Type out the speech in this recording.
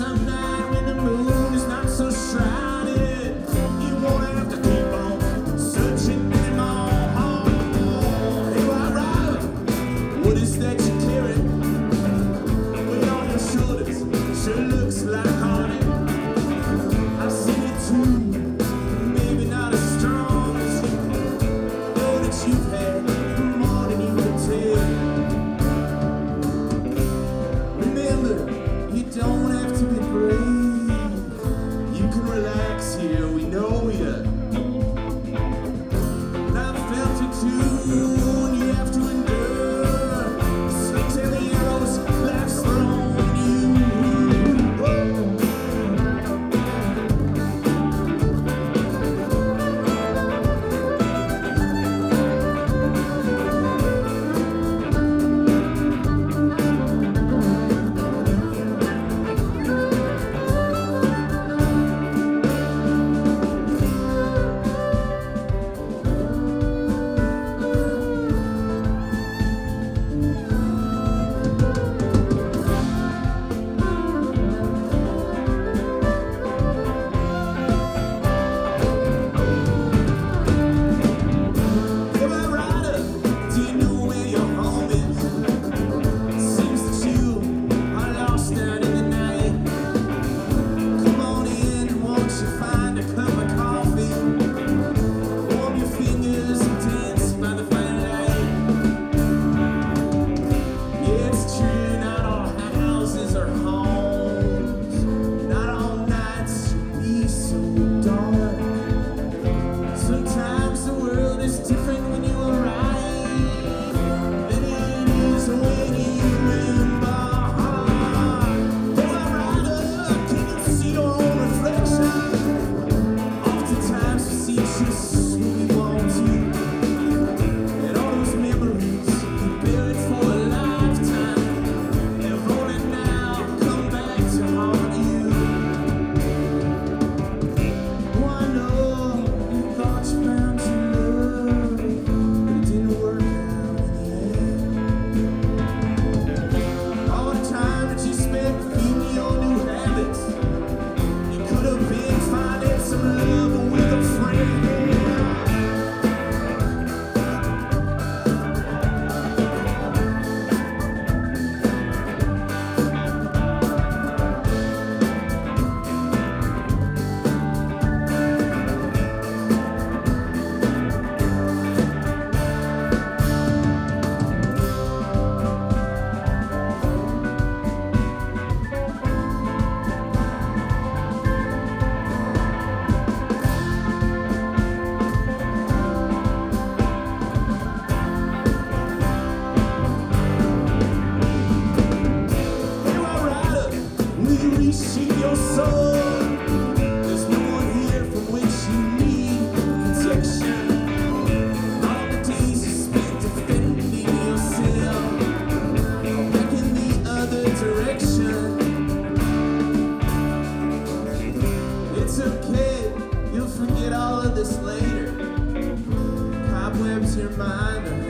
some night when the moon is not so shrouded. You won't have to keep on searching anymore. Hey, White Rider, what is that you carry? Weight on your shoulders, sure looks like honey. I've seen it too, maybe not as strong as you. Know that you've had more than you can tell. Remember, you don't have to be brave. You can relax here, we know ya. And I've felt it too, and you have to endure. So tell the arrows life's thrown you. See your soul. There's no one here from which you need protection. All the days you spent defending yourself, back in the other direction. It's okay, you'll forget all of this later. Cobwebs your mind.